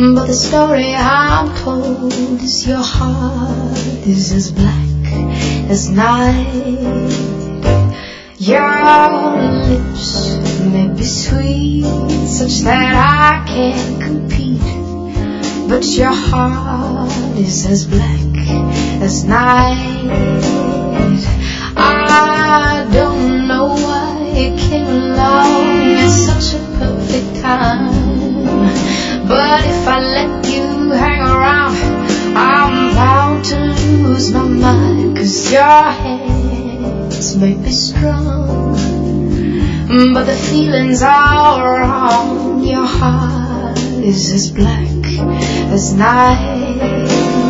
But the story I'm told is your heart is as black as night. Your lips may be sweet, such that I can't compete, but your heart is as black as night. I don't know why it came along at such a perfect time, but if I let you hang around, I'm bound to lose my mind. 'Cause your hands may be strong, but the feelings are wrong. Your heart is as black as night.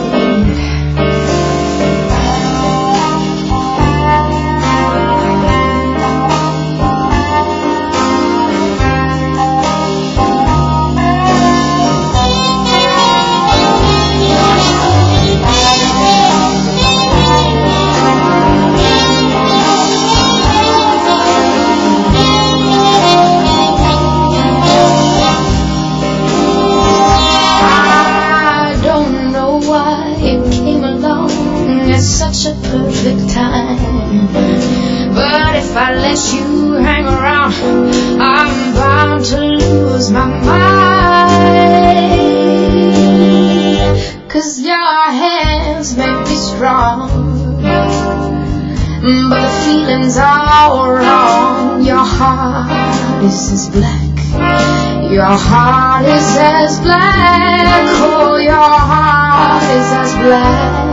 Such a perfect time, but if I let you hang around, I'm bound to lose my mind. 'Cause your hands may be strong, but the feelings are wrong. Your heart is as black, your heart is as black, oh, your heart is as black